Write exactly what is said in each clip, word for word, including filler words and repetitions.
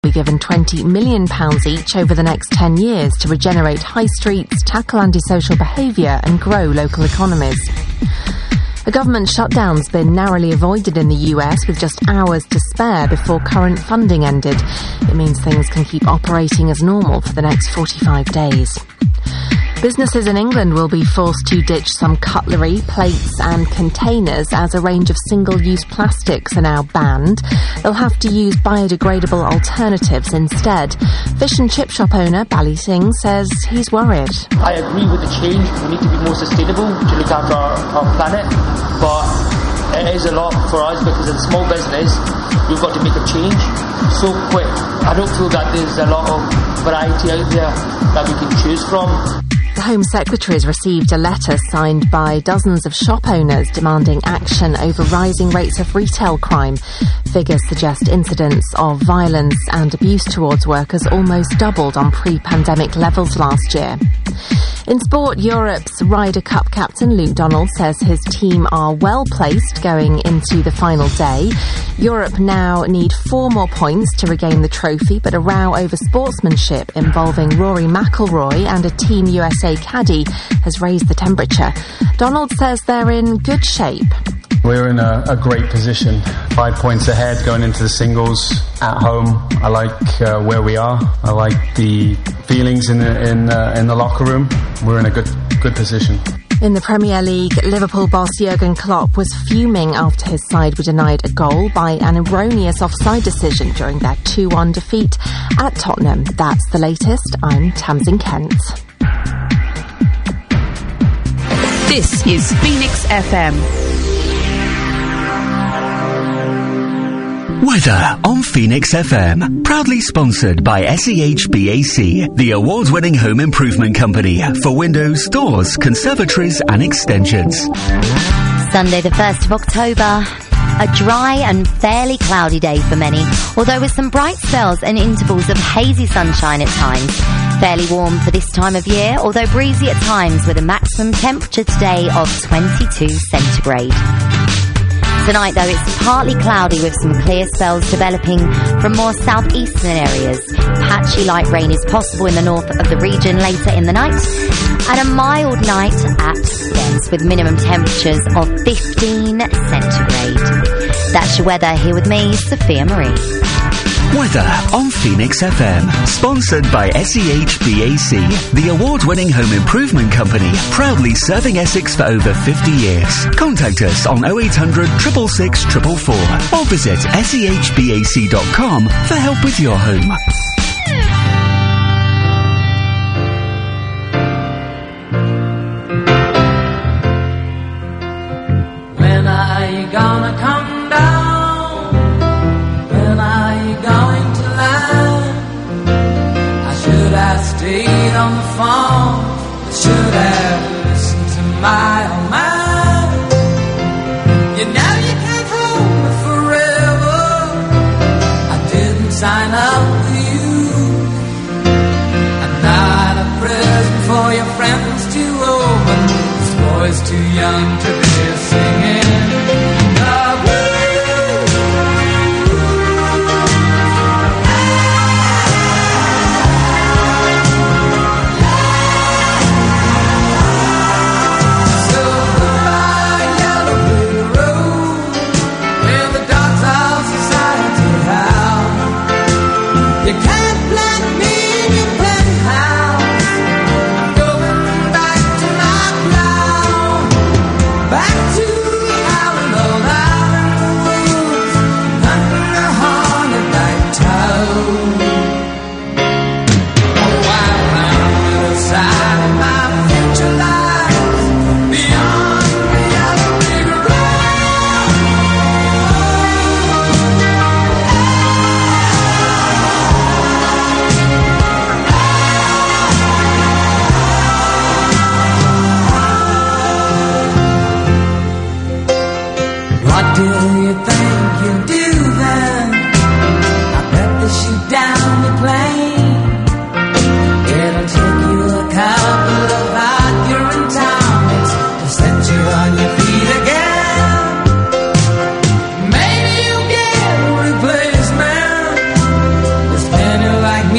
be given twenty million pounds each over the next ten years to regenerate high streets, tackle antisocial behaviour and grow local economies. A government shutdown's been narrowly avoided in the U S with just hours to spare before current funding ended. It means things can keep operating as normal for the next forty-five days. Businesses in England will be forced to ditch some cutlery, plates and containers as a range of single-use plastics are now banned. They'll have to use biodegradable alternatives instead. Fish and chip shop owner Bally Singh says he's worried. I agree with the change. We need to be more sustainable to look after our, our planet, but it is a lot for us because as a small business, we've got to make a change so quick. I don't feel that there's a lot of variety out there that we can choose from. The Home Secretary has received a letter signed by dozens of shop owners demanding action over rising rates of retail crime. Figures suggest incidents of violence and abuse towards workers almost doubled on pre-pandemic levels last year. In sport, Europe's Ryder Cup captain Luke Donald says his team are well placed going into the final day. Europe now need four more points to regain the trophy, but a row over sportsmanship involving Rory McIlroy and a Team U S A caddy has raised the temperature. Donald says they're in good shape. We're in a, a great position, five points ahead going into the singles at home. I like uh, where we are. I like the feelings in the in uh, in the locker room. We're in a good good position. In the Premier League, Liverpool boss Jurgen Klopp was fuming after his side were denied a goal by an erroneous offside decision during their two one defeat at Tottenham. That's the latest. I'm Tamsin Kent. This is Phoenix F M. Weather on Phoenix F M, proudly sponsored by S E H B A C, the award-winning home improvement company for windows, doors, conservatories and extensions. Sunday the first of October, a dry and fairly cloudy day for many, although with some bright spells and intervals of hazy sunshine at times. Fairly warm for this time of year, although breezy at times with a maximum temperature today of twenty-two centigrade. Tonight, though, it's partly cloudy with some clear spells developing from more southeastern areas. Patchy light rain is possible in the north of the region later in the night, and a mild night at best with minimum temperatures of fifteen centigrade. That's your weather. Here with me, Sophia Marie. Weather on Phoenix F M, sponsored by S E H B A C, the award-winning home improvement company, proudly serving Essex for over fifty years. Contact us on oh eight hundred, six six six, four four four or visit S E H B A C dot com for help with your home. When are you gonna come down? I stayed on the phone, I should have listened to my own mind. You know you can't hold me forever, I didn't sign up for you. I'm not a present for your friends to open. This boy's too young to be singing the blues.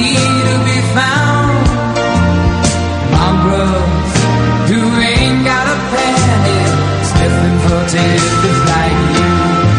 need to be found. Mongrels who ain't got a penny, sniffing for tidbits like you.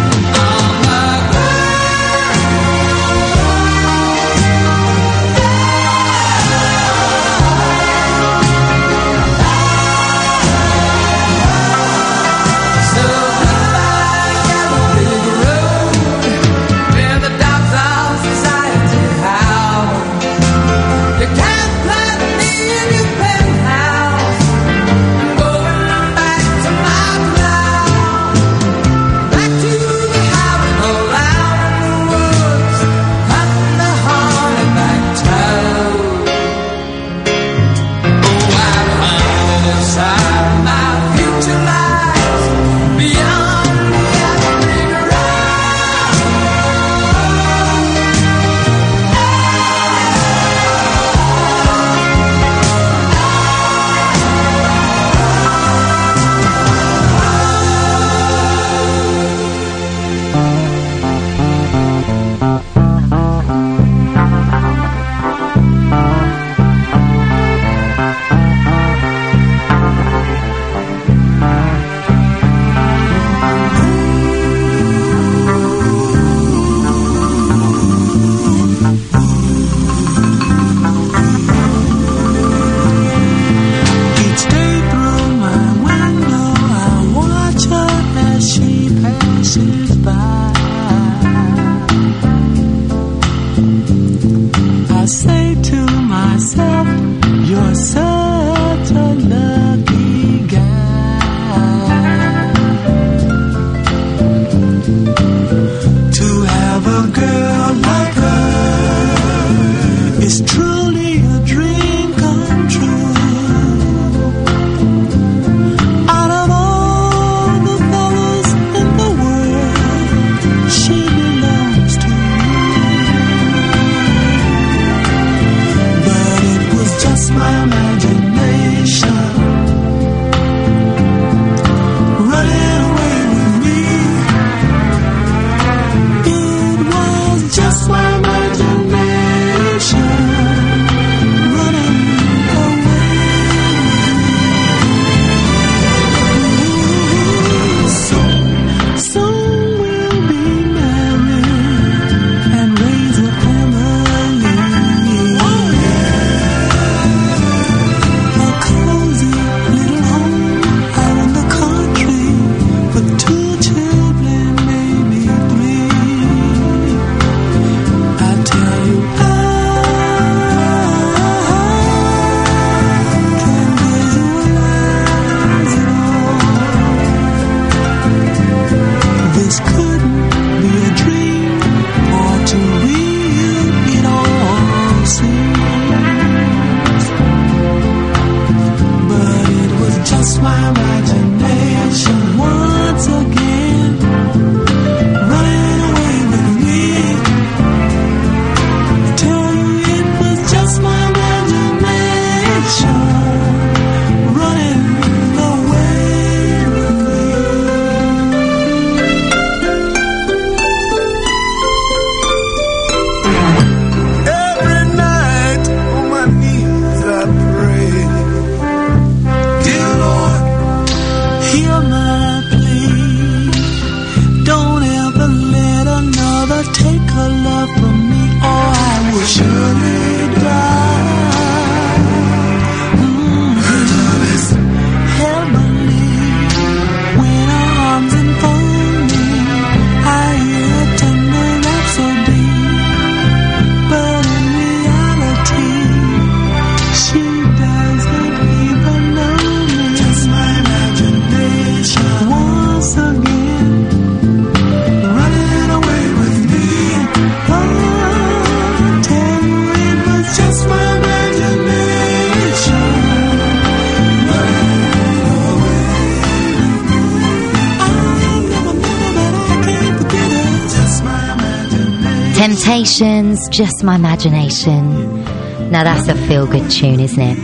Temptations, Just My Imagination. Now that's a feel-good tune, isn't it?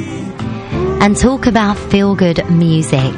And talk about feel-good music.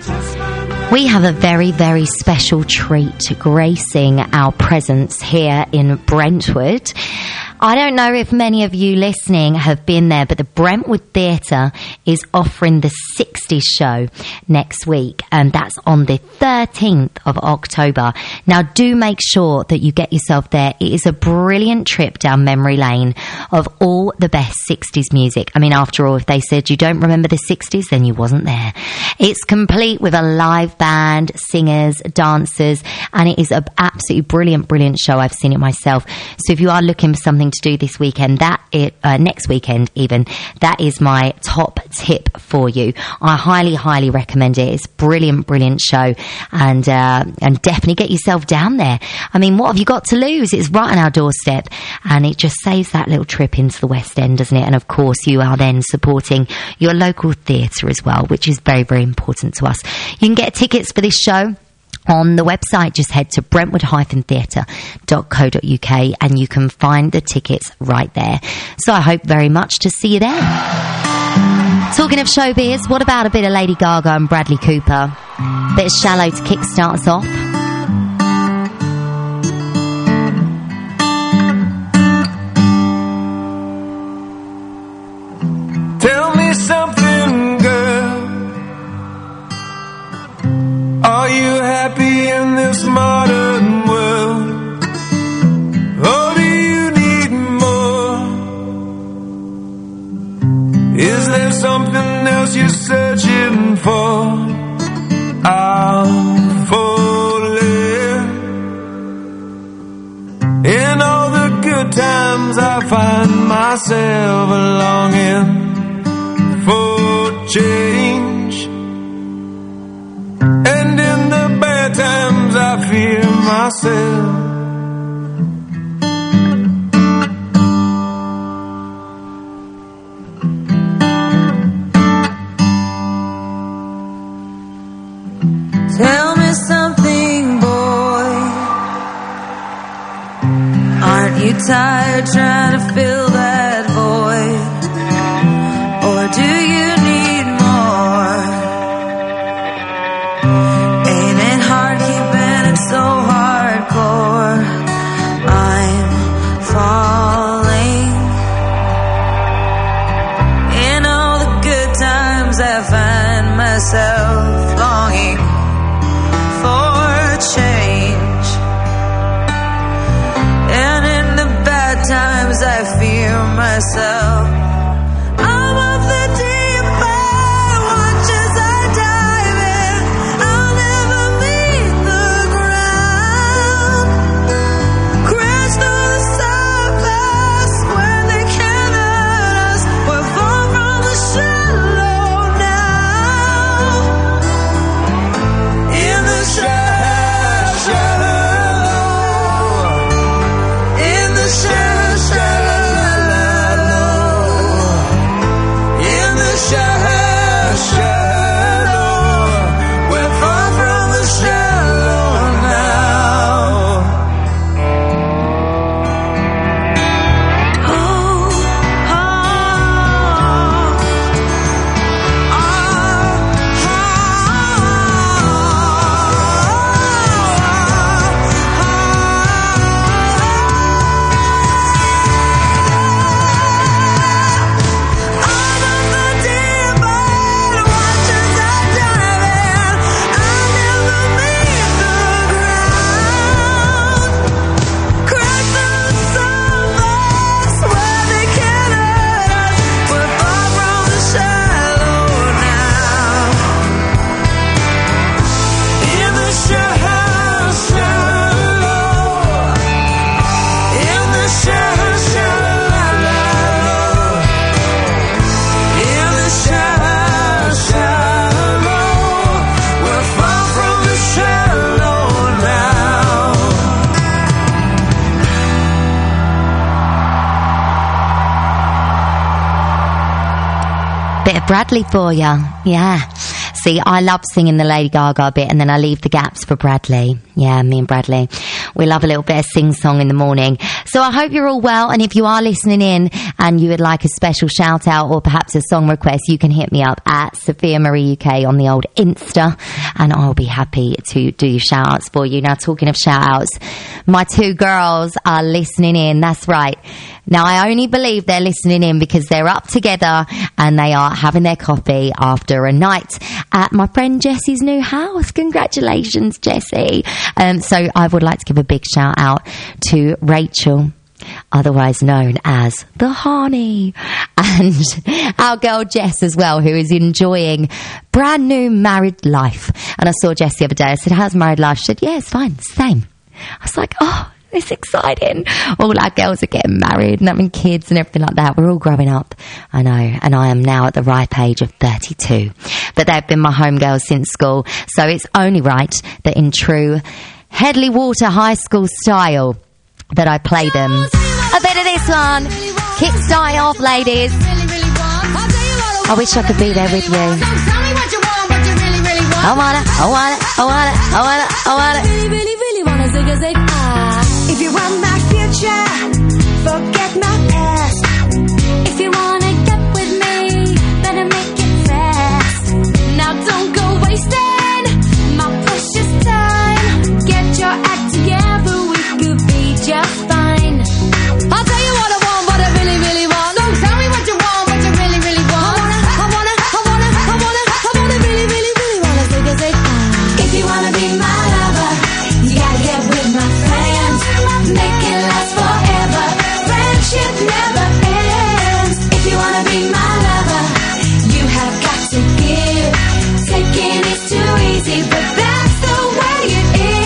We have a very, very special treat gracing our presence here in Brentwood. I don't know if many of you listening have been there, but the Brentwood Theatre is offering the sixties show next week, and that's on the thirteenth of October. Now, do make sure that you get yourself there. It is a brilliant trip down memory lane of all the best sixties music. I mean, after all, if they said you don't remember the sixties, then you wasn't there. It's complete with a live band, singers, dancers, and it is an absolutely brilliant, brilliant show. I've seen it myself. So if you are looking for something to do this weekend, that it, uh, next weekend even, that is my top tip for you. I highly, highly recommend it. It's a brilliant, brilliant show, and uh, and definitely get yourself down there. I mean, what have you got to lose? It's right on our doorstep, and it just saves that little trip into the West End, doesn't it? And of course, you are then supporting your local theatre as well, which is very, very important to us. You can get tickets for this show on the website. Just head to brentwood dash theatre dot co dot uk and you can find the tickets right there. So I hope very much to see you there. Talking of showbiz, what about a bit of Lady Gaga and Bradley Cooper? Bit of Shallow to kickstart us off. Tell me something, girl. Are you happy in this modern world? Or do you need more? Is there something else you're searching for? I'm falling. In all the good times I find myself longing for change, and in the bad times I fear myself. Tell me something, boy. Aren't you tired trying to fill that void? Or do you need more? Ain't it hard keeping it so hardcore? I'm falling. In all the good times I find myself longing for change, and in the bad times I fear myself. I'm of the deep end, watch as I dive in. I'll never meet the ground. Crash through the surface where they can't hurt us. We're far from the shallow now. In the shallow, shallow, in the shallow, shallow, in the shallow, shallow, we're far from the shallow now. Oh, oh, Bit of Bradley for ya. Yeah. See, I love singing the Lady Gaga bit, and then I leave the gaps for Bradley. Yeah, me and Bradley. We love a little bit of sing-song in the morning. So I hope you're all well, and if you are listening in and you would like a special shout-out or perhaps a song request, you can hit me up at Sophia Marie U K on the old Insta, and I'll be happy to do your shout-outs for you. Now, talking of shout-outs, my two girls are listening in. That's right. Now, I only believe they're listening in because they're up together and they are having their coffee after a night at my friend Jessie's new house. Congratulations, Jessie. Um, so I would like to give a big shout out to Rachel, otherwise known as the Honey, and our girl Jess as well, who is enjoying brand new married life. And I saw Jess the other day. I said, how's married life? She said, yeah, it's fine, same. I was like, oh, it's exciting. All our girls are getting married and having kids and everything like that. We're all growing up. I know. And I am now at the ripe age of thirty-two. But they've been my homegirls since school. So it's only right that in true Headley Water High School style that I play them a bit of this one. Kick style off, ladies. I wish I could be there with you. I wanna, I wanna, I wanna, I wanna, I wanna. Really, really, really wanna zig a zig. If you want my future, forget my past. If you wanna get with me, better make it fast. Now don't go wasting my precious time. Get your act together, we could be just fine. I'll tell you what I want, what I really, really want. Don't tell me what you want, what you really, really want. I wanna, I wanna, I wanna, I wanna, I wanna really, really, really wanna zig a zig. If you wanna be my lover, you gotta get with my friends. Make it last forever. Friendship never ends. If you wanna be my lover, you have got to give. Taking is too easy, but that's the way it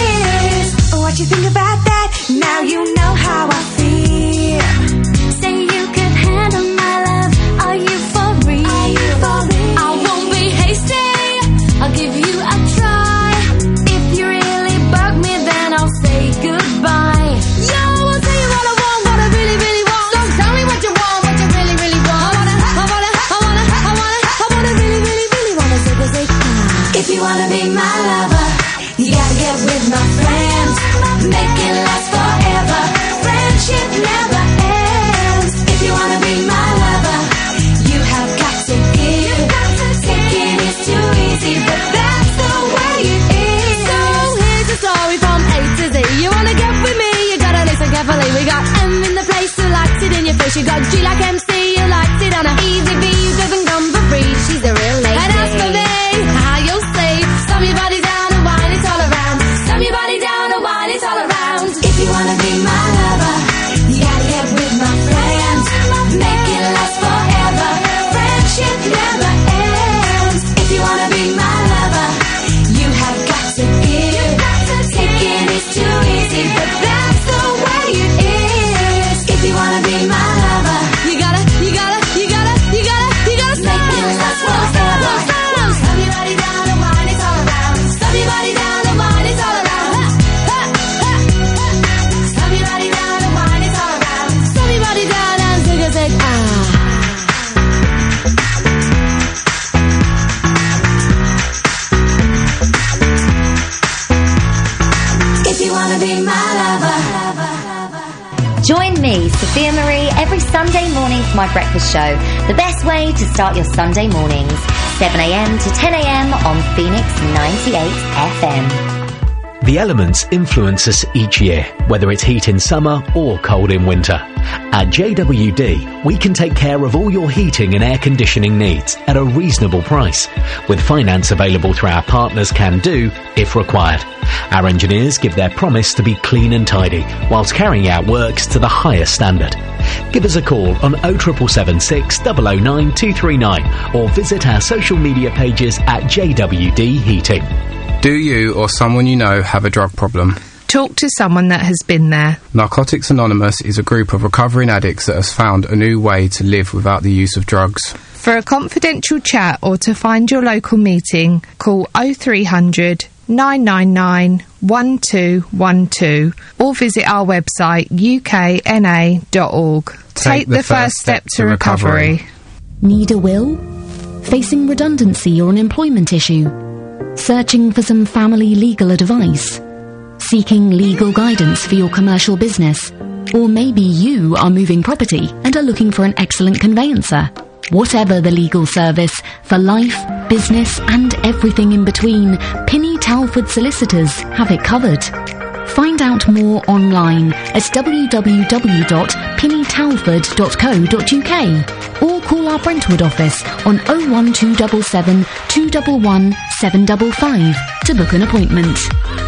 is. What you think about that? Now you know how I feel. Say you could handle my love. Are you for real? Are you for real? I won't be hasty. I'll give you a try. If you really bug me, then I'll say goodbye. Yo, I'll tell you what I want, what I really, really want. Don't tell me what you want, what you really, really want. I wanna, I wanna, I wanna, I wanna, I wanna really, really, really wanna zig a zig. If you wanna be my lover, you gotta get with my friends. Make it last forever. Friendship never ends. If you wanna be my lover, you have got to give. Taking is too easy, but that's the way it is. So here's a story from A to Z. You wanna get with me, you gotta listen carefully. We got M in the place who likes it in your face. You got G like M C, you likes it on a easy V, who doesn't come for free. She's a real lady. And as for me, how you'll say, stomp your body down and wine it all around. Stomp your body down and wine it all around. If you wanna be my lover, you gotta get with my friends. Make it last forever. Friendship never ends. If you wanna be my lover, you have got to give. Taking is too easy, but that's the way it is. If you wanna be my lover, you gotta, you gotta, you gotta, you gotta, you gotta make it last forever. Stomp your body down and wine it all around. Stomp your body down and wine it all around. Stomp your body down and wine it all around. Stomp your body down and zig a zig. Ah. If you wanna be my lover. Join me, Sophia Marie, every Sunday morning for my breakfast show. The best way to start your Sunday mornings. seven a.m. to ten a.m. on Phoenix ninety-eight F M. The elements influence us each year, whether it's heat in summer or cold in winter. At J W D, we can take care of all your heating and air conditioning needs at a reasonable price, with finance available through our partners Can Do if required. Our engineers give their promise to be clean and tidy, whilst carrying out works to the highest standard. Give us a call on oh seven seven six, oh oh nine, two three nine or visit our social media pages at J W D Heating. Do you or someone you know have a drug problem? Talk to someone that has been there. Narcotics Anonymous is a group of recovering addicts that has found a new way to live without the use of drugs. For a confidential chat or to find your local meeting, call oh three hundred, nine nine nine, one two one two or visit our website u k n a dot org. Take, Take the, the first step, step to recovery. recovery. Need a will? Facing redundancy or an employment issue? Searching for some family legal advice? Seeking legal guidance for your commercial business? Or maybe you are moving property and are looking for an excellent conveyancer? Whatever the legal service, for life, business and everything in between, Pinny Talford Solicitors have it covered. Find out more online at w w w dot pinny talford dot co dot u k or call our Brentwood office on oh one two seven seven, two one one, seven five five to book an appointment.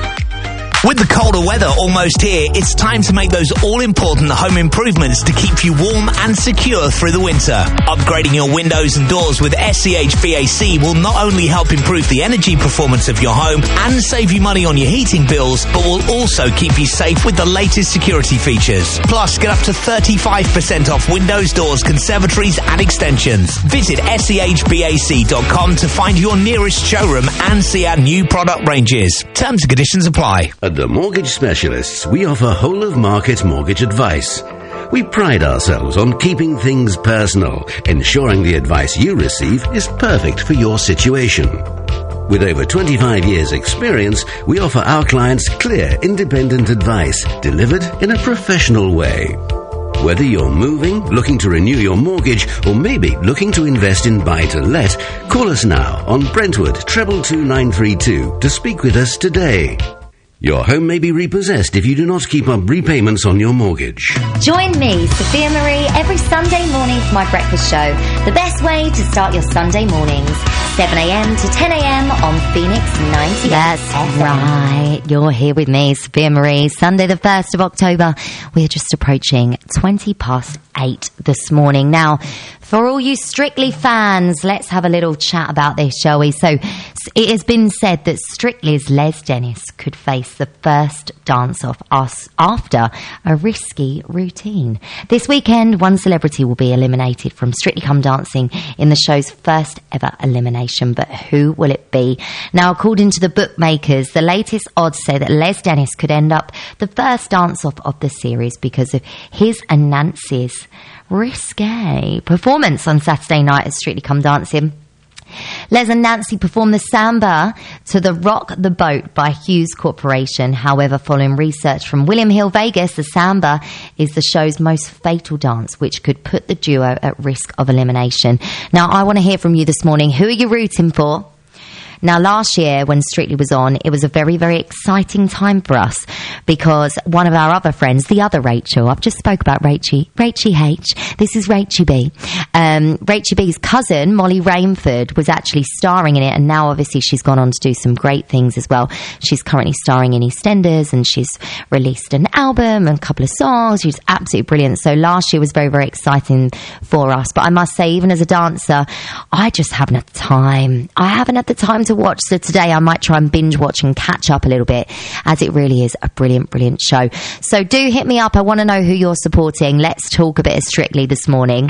With the colder weather almost here, it's time to make those all-important home improvements to keep you warm and secure through the winter. Upgrading your windows and doors with S C H B A C will not only help improve the energy performance of your home and save you money on your heating bills, but will also keep you safe with the latest security features. Plus, get up to thirty-five percent off windows, doors, conservatories and extensions. Visit S C H B A C dot com to find your nearest showroom and see our new product ranges. Terms and conditions apply. At the Mortgage Specialists, we offer whole-of-market mortgage advice. We pride ourselves on keeping things personal, ensuring the advice you receive is perfect for your situation. With over twenty-five years' experience, we offer our clients clear, independent advice, delivered in a professional way. Whether you're moving, looking to renew your mortgage, or maybe looking to invest in buy-to-let, call us now on Brentwood two two nine three two to speak with us today. Your home may be repossessed if you do not keep up repayments on your mortgage. Join me, Sophia Marie, every Sunday morning for my breakfast show. The best way to start your Sunday mornings. seven a m to ten a m on Phoenix ninety-eight. That's right. You're here with me, Sophia Marie. Sunday the first of October. We're just approaching twenty past eight this morning. Now, for all you Strictly fans, let's have a little chat about this, shall we? So, it has been said that Strictly's Les Dennis could face the first dance-off after a risky routine. This weekend, one celebrity will be eliminated from Strictly Come Dancing in the show's first ever elimination. But who will it be? Now, according to the bookmakers, the latest odds say that Les Dennis could end up the first dance-off of the series because of his and Nancy's risque performance on Saturday night at Strictly Come Dancing. Les and Nancy performed the samba to the Rock the Boat by Hughes Corporation. However, following research from William Hill Vegas, the samba is the show's most fatal dance, which could put the duo at risk of elimination. Now, I want to hear from you this morning. Who are you rooting for? Now, last year when Strictly was on, it was a very, very exciting time for us because one of our other friends, the other Rachel, I've just spoke about Rachie, Rachie H, this is Rachie B. Um, Rachie B's cousin, Molly Rainford, was actually starring in it, and now obviously she's gone on to do some great things as well. She's currently starring in EastEnders, and she's released an album and a couple of songs. She's absolutely brilliant. So last year was very, very exciting for us. But I must say, even as a dancer, I just haven't had the time. I haven't had the time to watch, so today I might try and binge watch and catch up a little bit, as it really is a brilliant, brilliant show. So do hit me up. I want to know who you're supporting. Let's talk a bit of Strictly this morning.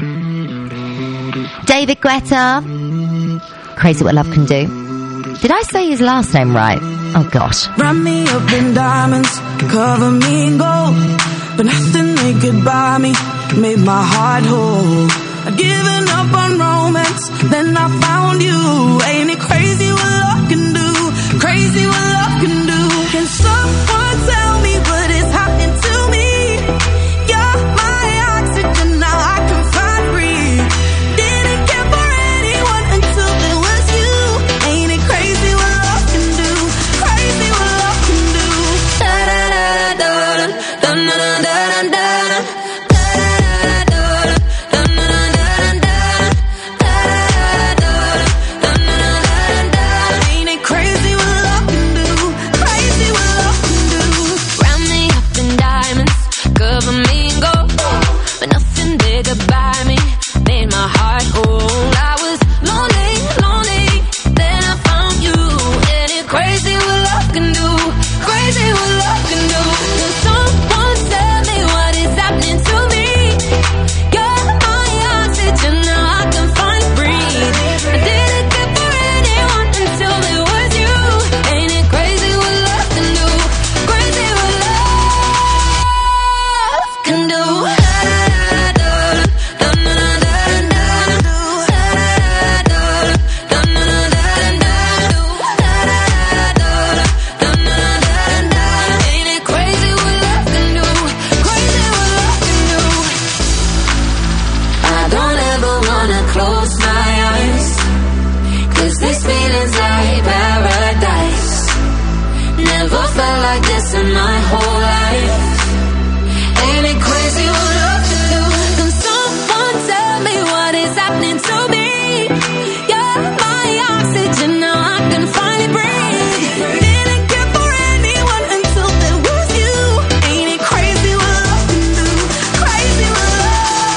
David Guetta, Crazy What Love Can Do. Did I say his last name right? Oh gosh. Wrap me up in diamonds, cover me in gold, but nothing they could buy me made my heart whole. I'd given up on romance, then I found you. Ain't it crazy what love can do? Crazy what love can do. Can someone tell me what is happening to me? You're my oxygen, now I can find breathe. Didn't care for anyone until there was you. Ain't it crazy what love can do? Crazy what love can do. Da da da da da da da da da da. never felt like this in my whole life. Ain't it crazy what love can do? Can someone tell me what is happening to me? You're my oxygen, now I can finally breathe. Didn't care for anyone until there was you. Ain't it crazy what love can do? Crazy what love.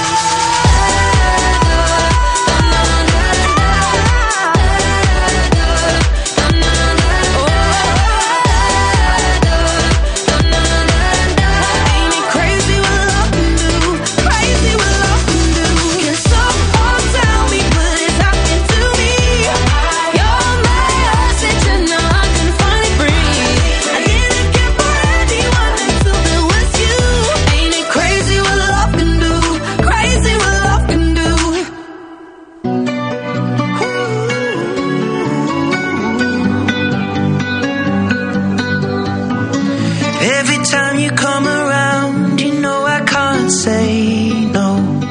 Ain't it crazy what love can do? Crazy what love can do. Can someone tell me what is happening to me? You're my oxygen, now I can finally breathe. I didn't care for anyone until there was you. Ain't it crazy what love can do? Crazy what love can do. Every time you come around, you know I can't say no.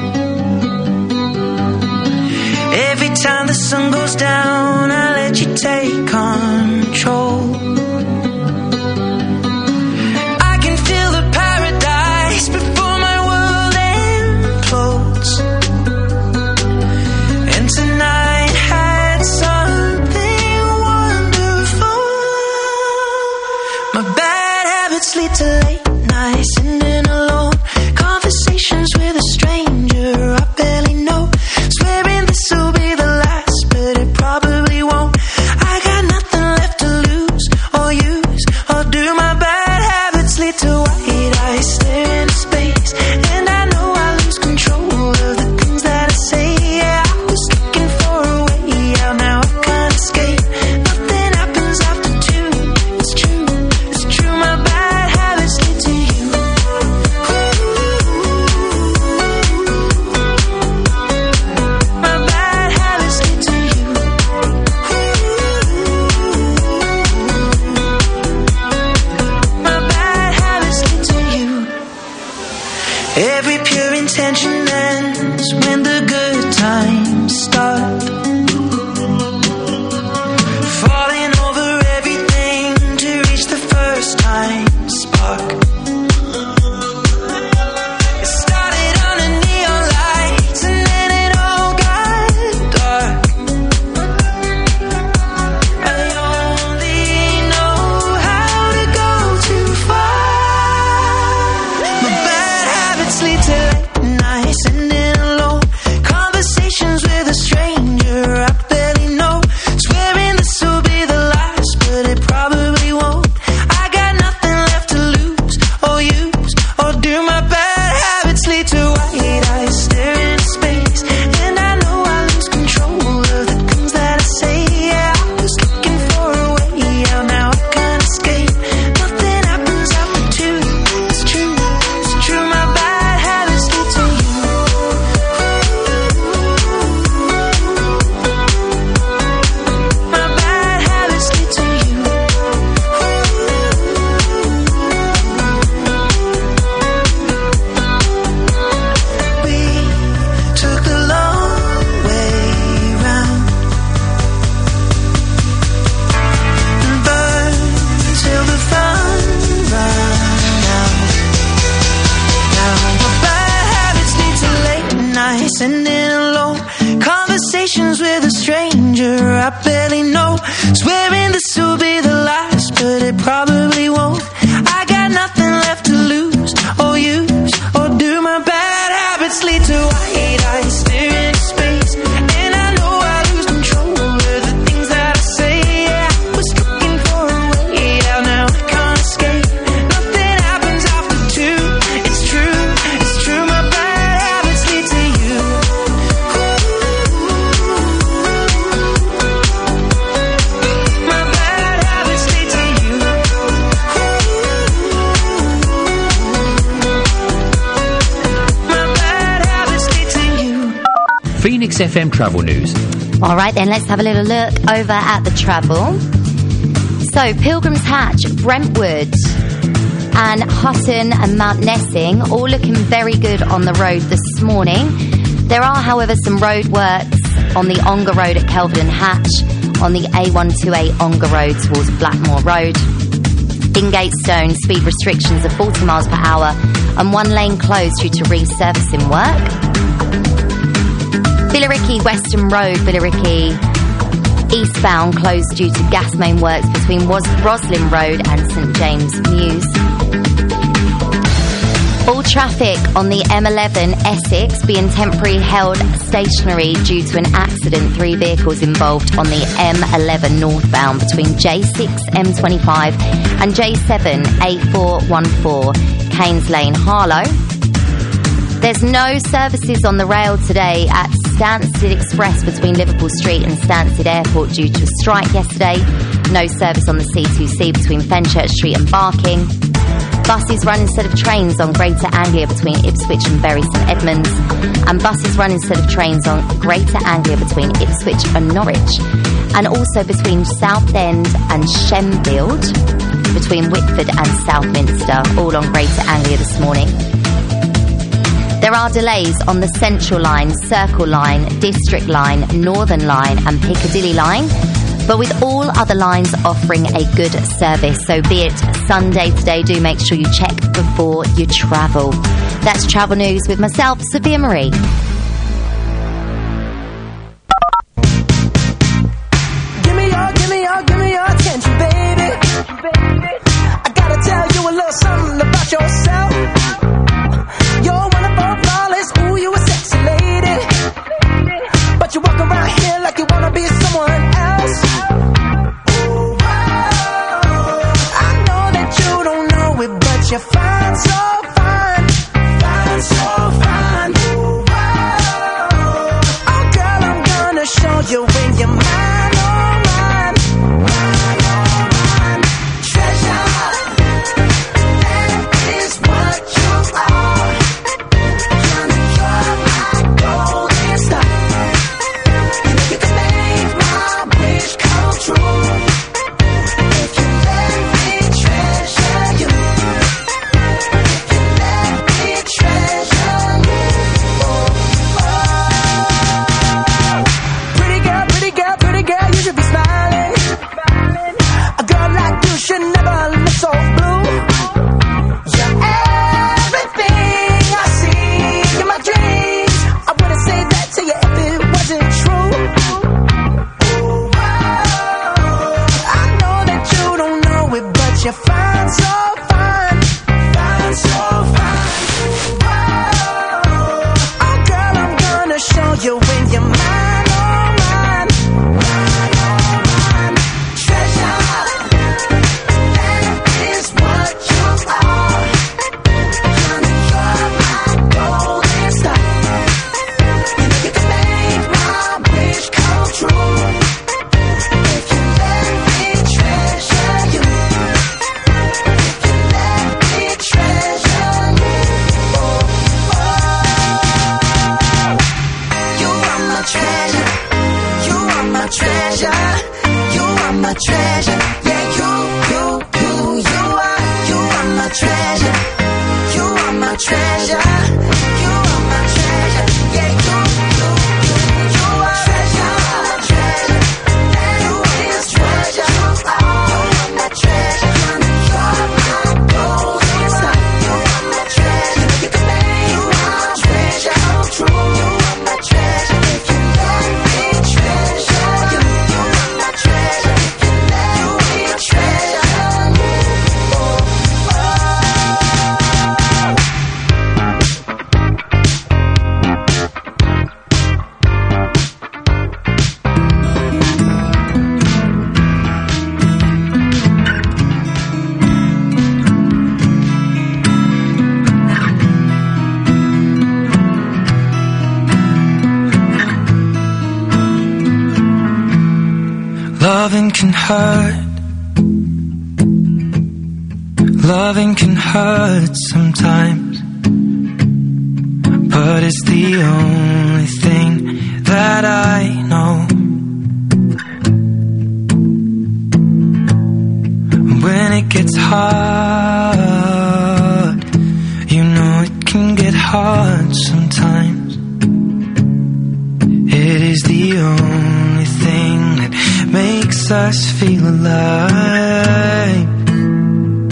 Every time the sun goes down, I let you take control. I can feel the paradise before my world implodes. And tonight had something wonderful. My bad habits lead to late nights, sitting alone. Conversations with a stranger I barely know. Swearing this will be the last, but it probably won't. I got nothing left to lose or use or do. My bad habits lead to white eyes staring into space, and I know I lose control of the things that I say. Yeah, I was looking for a way out, now I can't escape. Nothing happens after two. It's true, it's true. My bad habits lead to you. My bad habits lead to you. My bad habits lead to you. Every pure intention ends when the good times start. Falling over everything to reach the first time spark. It started under neon lights and then it all got dark. I only know how to go too far. My bad habits lead to late nights, sitting alone. Conversations with a stranger I barely know. Swearing this will be the last, but it probably won't. I got nothing left to lose or use or do. My bad habits lead to white eyes staring into space, and I know I lose control of the things that I say. Yeah, I was looking for a way out, now I can't escape. Nothing happens after two. It's true, it's true. My bad habits lead to you. My bad habits lead to you. We took the long way round and burned till the fun ran out. Now my bad habits lead to late nights, sitting alone. Conversations with a stranger I barely know. Swearing this will be the last, but it probably won't. I got nothing left to lose or use or do. My bad habits lead to white eyes staring into space, and I know I lose control of the things that I say. Yeah, I was looking for a way out, now I can't escape. Nothing happens after two. It's true, it's true. My bad habits lead to you. My bad habits lead to you. My bad habits lead to you. Phoenix F M Travel News. All right, then let's have a little look over at the travel. So, Pilgrim's Hatch, Brentwood, and Hutton and Mount Nessing all looking very good on the road this morning. There are, however, some road works on the Ongar Road at Kelvedon Hatch, on the A one twenty-eight Ongar Road towards Blackmore Road. In Gatestone, speed restrictions of forty miles per hour and one lane closed due to resurfacing work. Billericay Western Road, Billericay eastbound closed due to gas main works between Was- Roslyn Road and St James Mews. All traffic on the M eleven Essex being temporarily held stationary due to an accident. Three vehicles involved on the M eleven northbound between J six M twenty-five and J seven A four one four, Keynes Lane, Harlow. There's no services on the rail today at Stansted Express between Liverpool Street and Stansted Airport due to a strike yesterday. No service on the C two C between Fenchurch Street and Barking. Buses run instead of trains on Greater Anglia between Ipswich and Bury St Edmunds. And buses run instead of trains on Greater Anglia between Ipswich and Norwich. And also between Southend and Shenfield, between Whitford and Southminster, all on Greater Anglia this morning. There are delays on the Central Line, Circle Line, District Line, Northern Line and Piccadilly Line, but with all other lines offering a good service. So be it Sunday today, do make sure you check before you travel. That's Travel News with myself, Sophia Marie. Give me your, give me your, give me your attention, baby. I gotta tell you a little something about yourself. You're wonderful, flawless, ooh, you a sexy lady. But you walk around here like you wanna be someone else. Ooh, I know that you don't know it, but you're fine, so fine, fine, so fine. Ooh, oh girl, I'm gonna show you when you're mine, oh mine, mine, oh mine. Treasure, that is what you are. You're fine, so fine, fine, so fine. Oh girl, I'm gonna show you when you're mine, oh mine, mine, oh mine. Treasure, that is what you are. Honey, you're my golden star. You know you can make my wish come true. If you let me treasure you. Treasure, you are my treasure. Yeah, you, you, you, you are, you are my treasure. You are my treasure. You are my treasure. Yeah, you, you, you, you are treasure. Treasure, you is treasure. You are my treasure. You are my golden star. You are my treasure. You can make my treasure come true. You are my treasure. If you let me treasure. Loving can hurt. Loving can hurt sometimes, but it's the only thing that I know. When it gets hard, you know it can get hard sometimes. It is the only thing that makes us feel alive.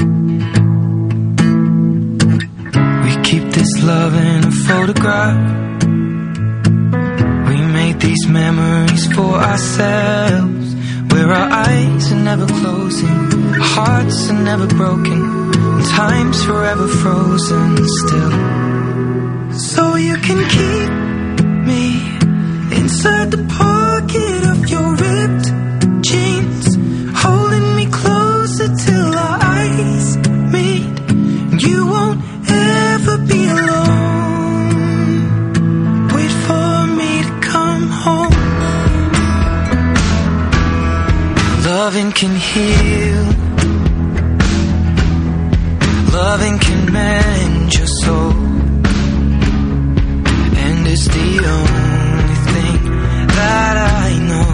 love in a photograph. We made these memories for ourselves, where our eyes are never closing, our hearts are never broken, and time's forever frozen still. So you can keep me inside the pocket of your ripped jeans, holding me closer till our eyes meet, and you won't ever be alone. Wait for me to come home. Loving can heal, loving can mend your soul, and it's the only thing that I know,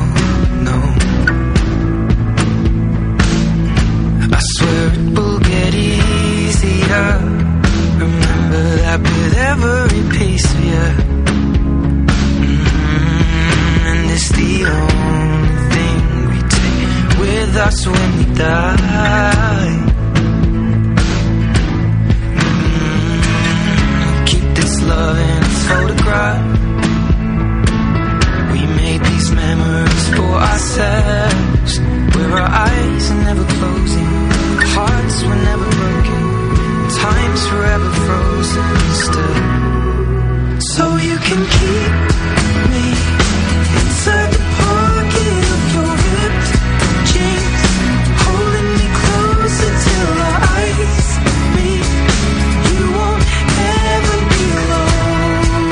no. I swear it will get easier. Remember that with every piece of you. Mm-hmm. And it's the only thing we take with us when we die. Mm-hmm. Keep this love in a photograph. We made these memories for ourselves, where our eyes are never closing, our hearts were never broken, time's forever frozen still. So you can keep me inside the pocket of your ripped jeans, holding me closer till our eyes meet. You won't ever be alone.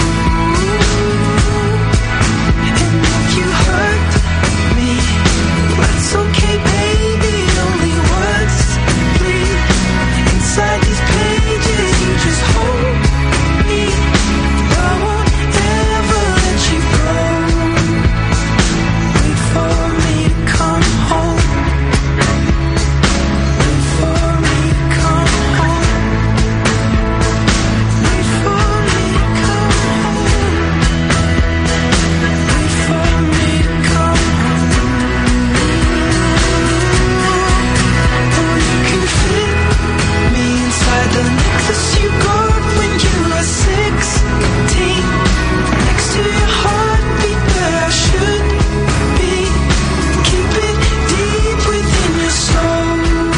And if you hurt me, that's okay, baby. Only words bleed inside these pages. You just hold me. I won't ever let you go. Wait for me to come home. Wait for me to come home. Wait for me to come home. Wait for me to come home. Or you can fit me inside the necklace you got when you were sixteen, next to your heartbeat where I should be. Keep it deep within your soul.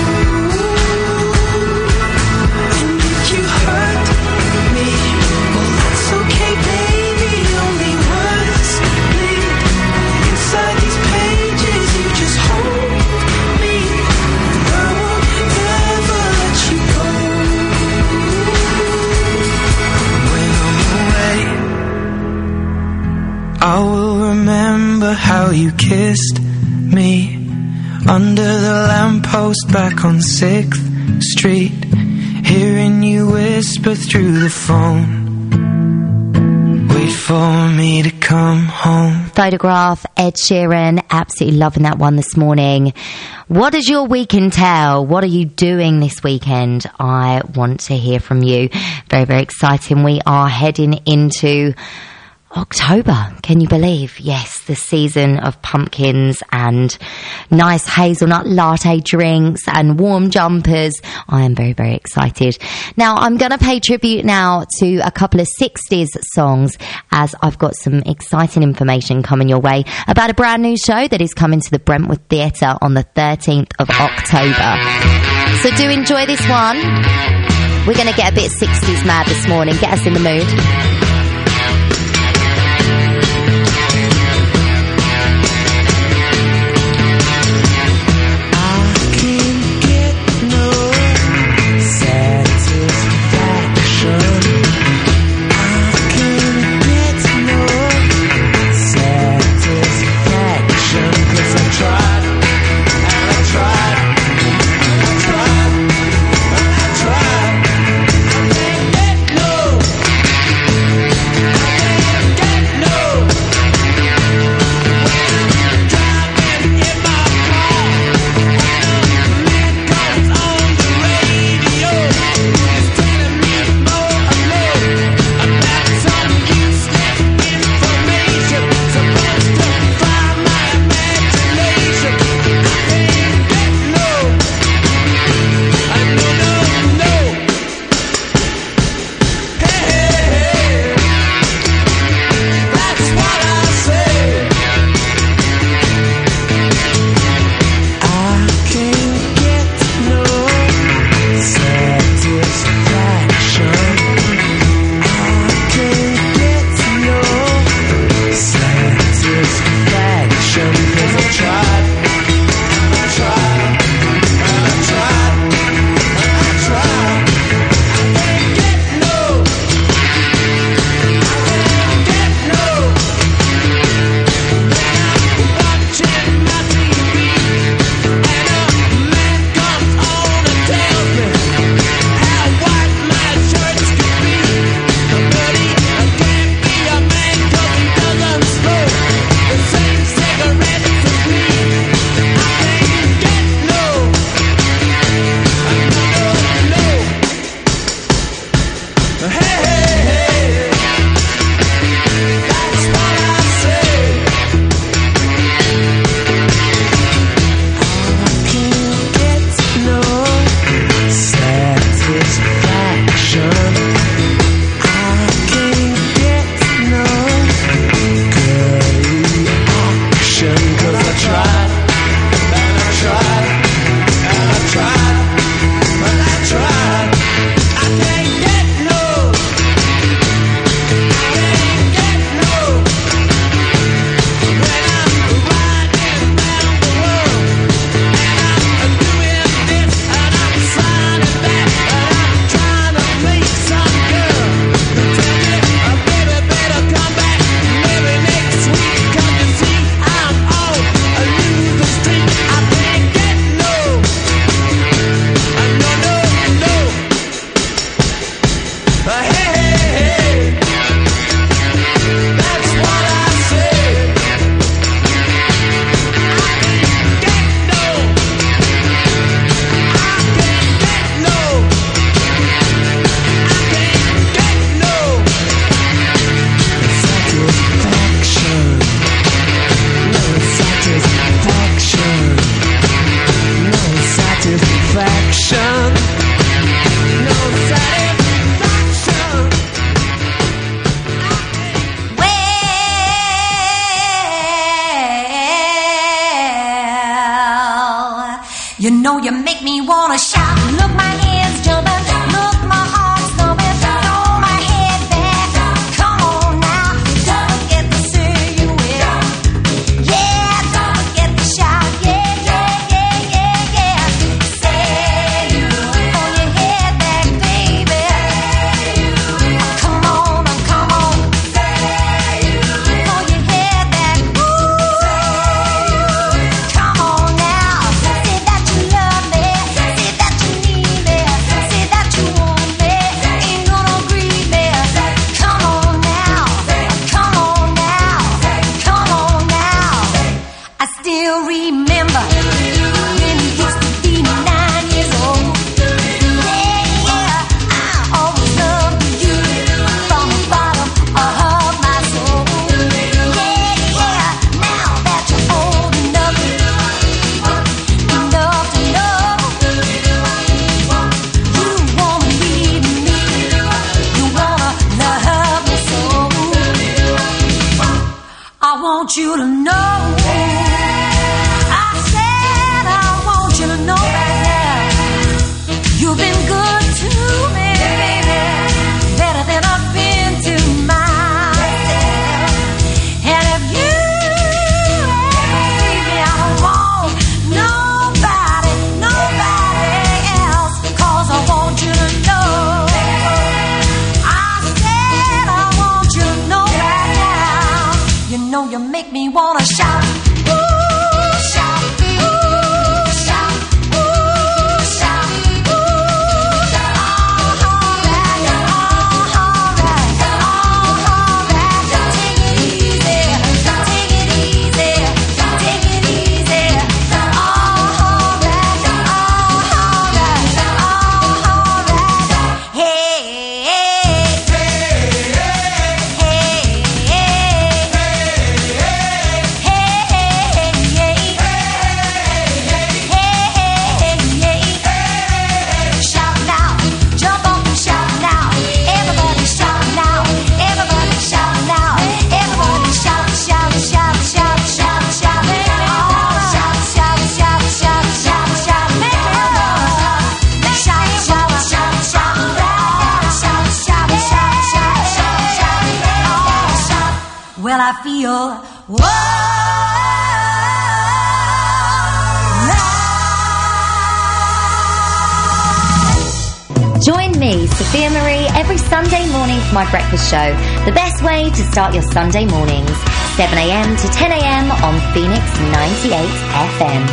And if you hurt me, well that's okay, baby. Only words bleed inside these pages. You just hold me. I won't ever let you go. When I'm away, I will remember how you kissed me under the lamppost back on sixth Street, hearing you whisper through the phone. Wait for me to come home. Photograph, Ed Sheeran, absolutely loving that one this morning. What does your week entail? What are you doing this weekend? I want to hear from you. Very, very exciting. We are heading into October. Can you believe? Yes, the season of pumpkins and nice hazelnut latte drinks and warm jumpers. I am very, very excited. Now, I'm going to pay tribute now to a couple of sixties songs, as I've got some exciting information coming your way about a brand new show that is coming to the Brentwood Theatre on the thirteenth of October. So do enjoy this one. We're going to get a bit sixties mad this morning. Get us in the mood. Tried, I tried, I tried, I tried, I tried, I tried, I tried, I tried, I tried, I tried, You know you make me wanna shout. Look, my ears jumping. Look, my heart's thumping. Throw my head back. Come on now. Don't forget to say you will. Yeah, don't forget to shout. Yeah, yeah, yeah, yeah, yeah. Say you will. Throw your head back, baby. Oh, come on, oh, come on. Say you will. Throw your head back. Ooh, come on now. Say that you love me. Say that you need me. Say that you want me. Ain't gonna grieve me. Come on now. Come on now. Come on now. I still remember when you used to be nine years old. Yeah, yeah, I always loved you from the bottom of my soul. Yeah, yeah, now that you're old enough, enough to know, you wanna leave me, you wanna love me so. I want you to know. I said I want you to know right now. You've been good to me, baby, better than I've been to myself. And if you ever leave me, I don't want nobody, nobody else. 'Cause I want you to know. I said I want you to know right now. You know you make me wanna shout. Ooh, shout. Ooh, shout. Ooh, shout. Ooh, shout. All right, all right, all right. Take it easy, take it easy, take it easy. All right, all right, all right. Hey, hey, shout now, jump up and shout now. Everybody shout now, everybody shout now. Everybody shout, shout, shout, shout, shout, shout. Oh, shout, shout, shout, shout, shout, shout. Make it up. Shout, shout, shout, shout. Shout, shout, shout, shout, shout, shout. Oh, shout. Well, I feel, whoa. Join me, Sophia Marie, every Sunday morning for my breakfast show. The best way to start your Sunday mornings. seven a.m. to ten a.m. on Phoenix ninety-eight F M.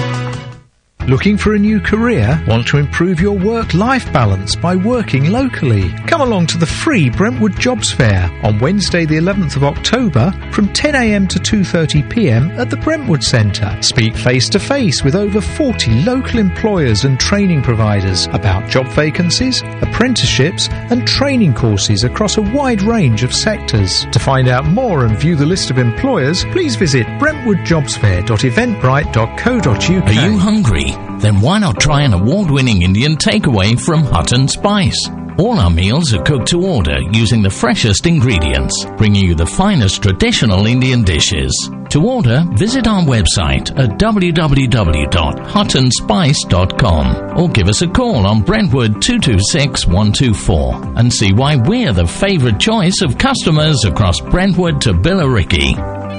Looking for a new career? Want to improve your work-life balance by working locally? Come along to the free Brentwood Jobs Fair on Wednesday the eleventh of October from ten a.m. to two thirty p.m. at the Brentwood Centre. Speak face-to-face with over forty local employers and training providers about job vacancies, apprenticeships and training courses across a wide range of sectors. To find out more and view the list of employers, please visit brentwood jobs fair dot eventbrite dot co dot uk. Are you hungry? Then why not try an award-winning Indian takeaway from Hut and Spice? All our meals are cooked to order using the freshest ingredients, bringing you the finest traditional Indian dishes. To order, visit our website at w w w dot hut and spice dot com or give us a call on Brentwood two two six one two four and see why we're the favourite choice of customers across Brentwood to Billericay.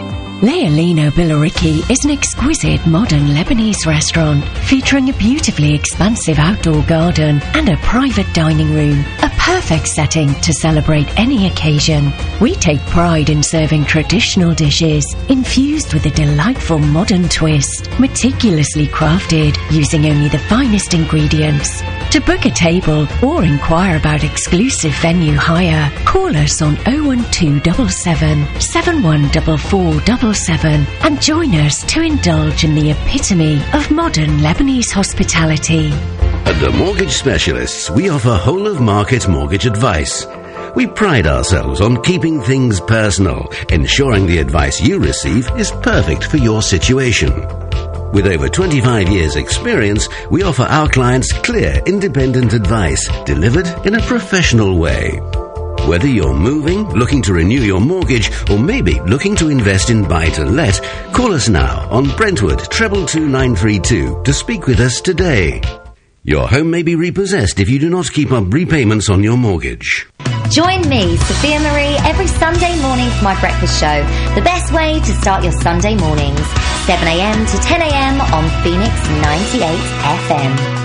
Leolino Billericay is an exquisite modern Lebanese restaurant featuring a beautifully expansive outdoor garden and a private dining room, a perfect setting to celebrate any occasion. We take pride in serving traditional dishes infused with a delightful modern twist, meticulously crafted using only the finest ingredients. To book a table or inquire about exclusive venue hire, call us on oh one two seven seven, seven one four four seven seven and join us to indulge in the epitome of modern Lebanese hospitality. At the Mortgage Specialists, we offer whole-of-market mortgage advice. We pride ourselves on keeping things personal, ensuring the advice you receive is perfect for your situation. With over twenty-five years' experience, we offer our clients clear, independent advice delivered in a professional way. Whether you're moving, looking to renew your mortgage, or maybe looking to invest in buy-to-let, call us now on Brentwood treble two nine three two to speak with us today. Your home may be repossessed if you do not keep up repayments on your mortgage. Join me, Sophia Marie, every Sunday morning for my breakfast show. The best way to start your Sunday mornings. seven a.m. to ten a.m. on Phoenix ninety-eight F M.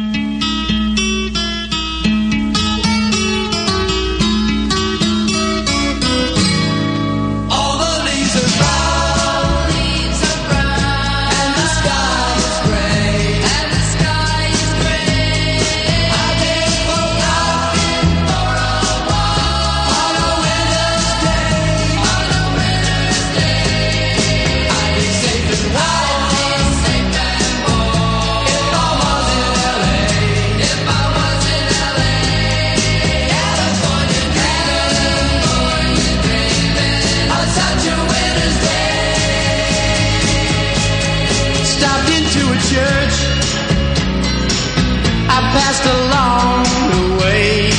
Passed along the way.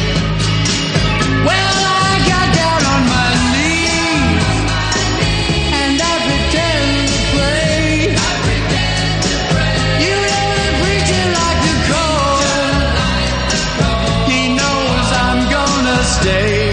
Well, I got down on my knees and I pretend to pray. You know the preacher like the cold. He knows I'm gonna stay.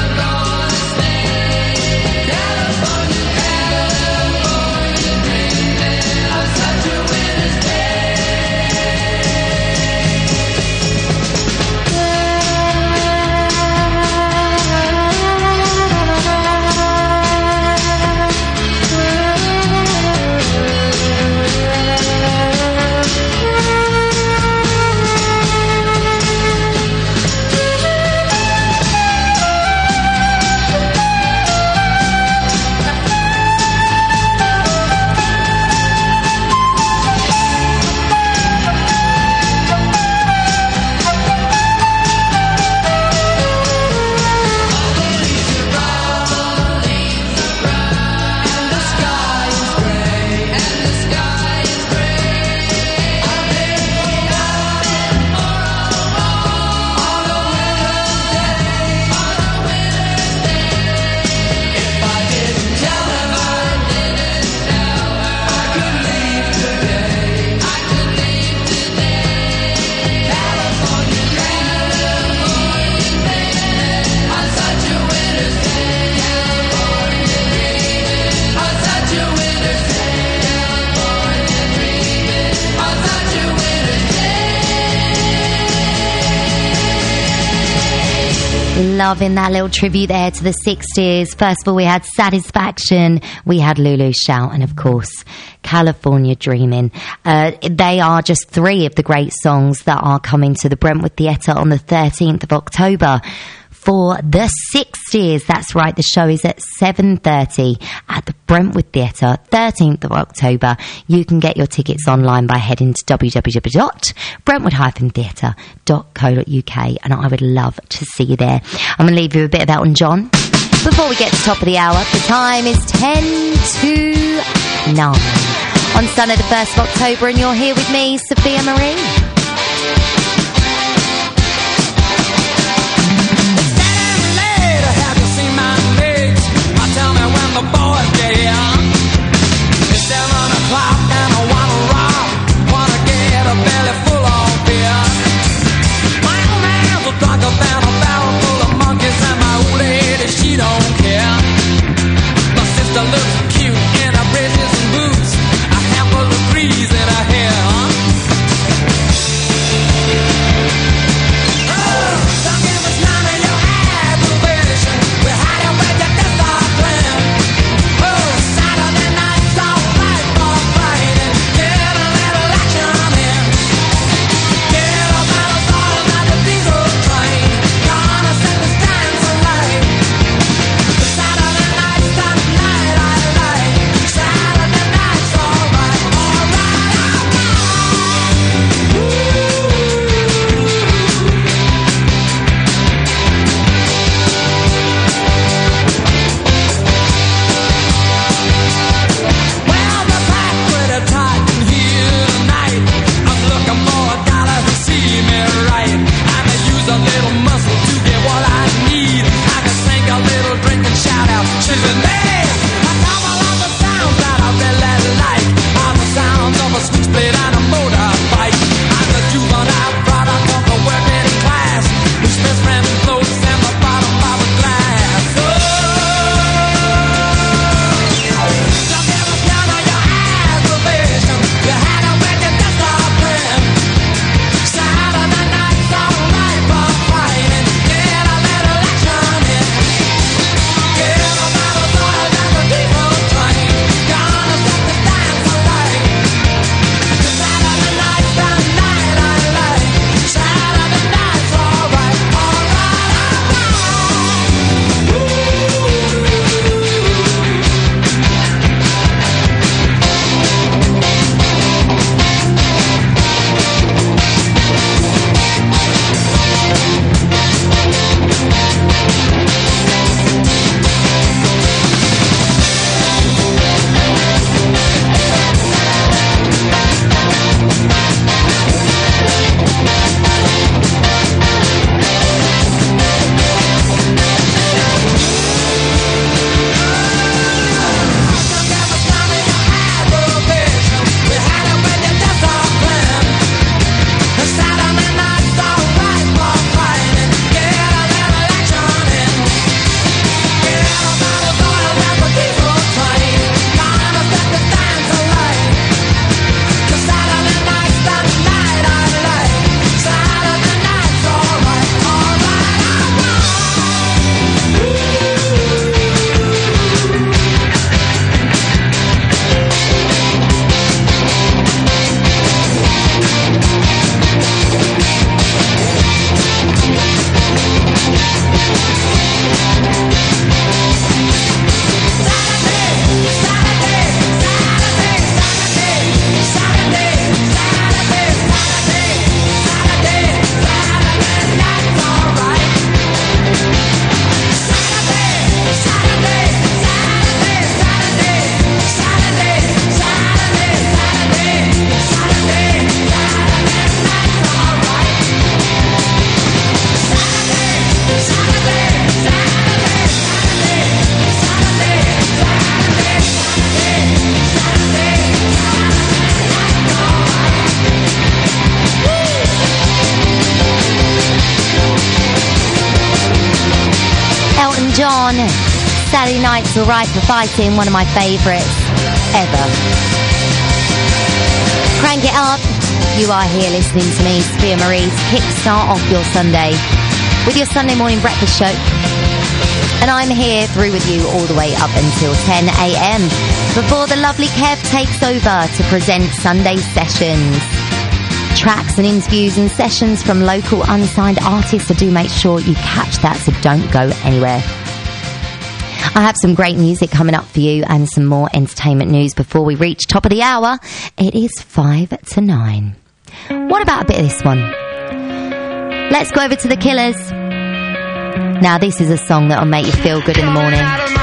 Loving that little tribute there to the sixties. First of all, we had Satisfaction, we had Lulu Shout, and of course, California Dreamin'. Uh, they are just three of the great songs that are coming to the Brentwood Theatre on the thirteenth of October. For the sixties. That's right, the show is at seven thirty at the Brentwood Theatre, thirteenth of October. You can get your tickets online by heading to w w w dot brentwood dash theatre dot co dot u k, and I would love to see you there. I'm going to leave you a bit of Elton John before we get to the top of the hour. The time is ten to nine on Sunday the first of October, and you're here with me, Sophia Marie. Tell me when the boys get here. It's seven o'clock and I wanna rock, wanna get a belly full of beer. My old man's a drunker than a barrel full of monkeys, and my old lady, she don't care. My sister looks cute in her braces and boots, a handful of breeze in her hair. Saturday Night's Alright for Fighting, one of my favourites ever. Crank it up. You are here listening to me, Sophia Marie, to kickstart off your Sunday with your Sunday morning breakfast show. And I'm here through with you all the way up until ten a.m. before the lovely Kev takes over to present Sunday sessions. Tracks and interviews and sessions from local unsigned artists, so do make sure you catch that, so don't go anywhere. I have some great music coming up for you and some more entertainment news before we reach top of the hour. It is five to nine. What about a bit of this one? Let's go over to The Killers. Now this is a song that'll make you feel good in the morning.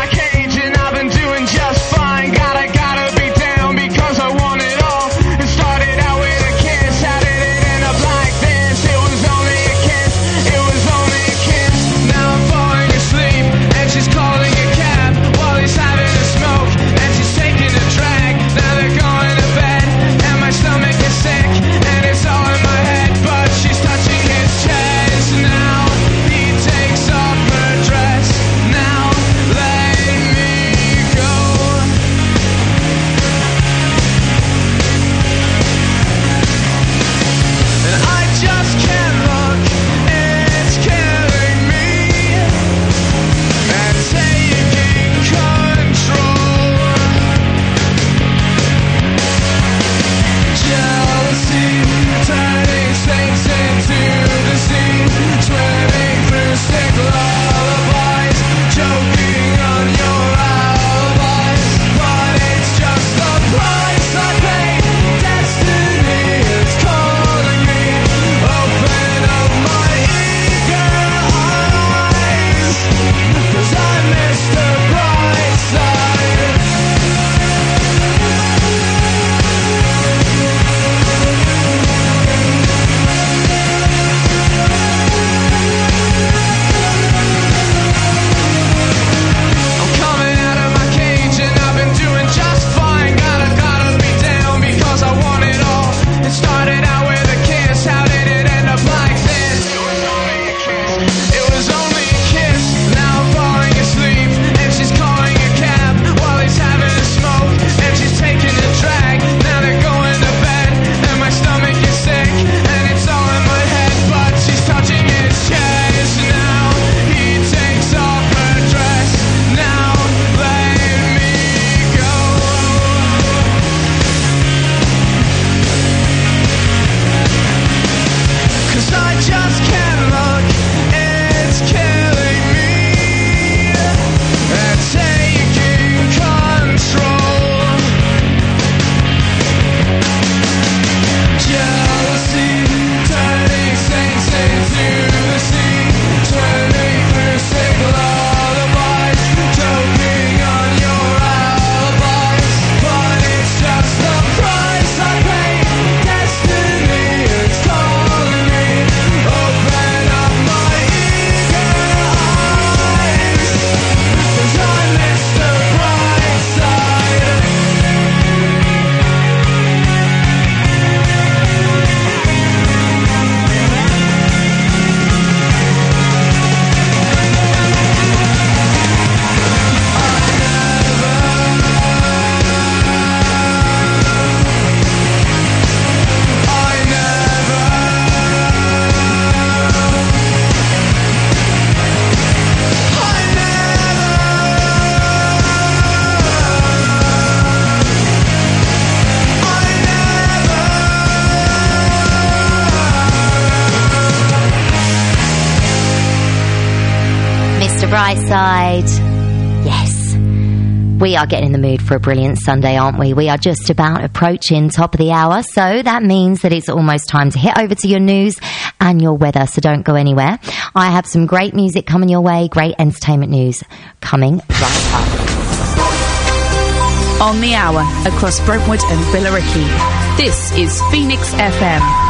Brightside. Yes. We are getting in the mood for a brilliant Sunday, aren't we? We are just about approaching top of the hour, so that means that it's almost time to hit over to your news and your weather, so don't go anywhere. I have some great music coming your way, great entertainment news coming right up. On the hour, across Brentwood and Billericay, this is Phoenix F M.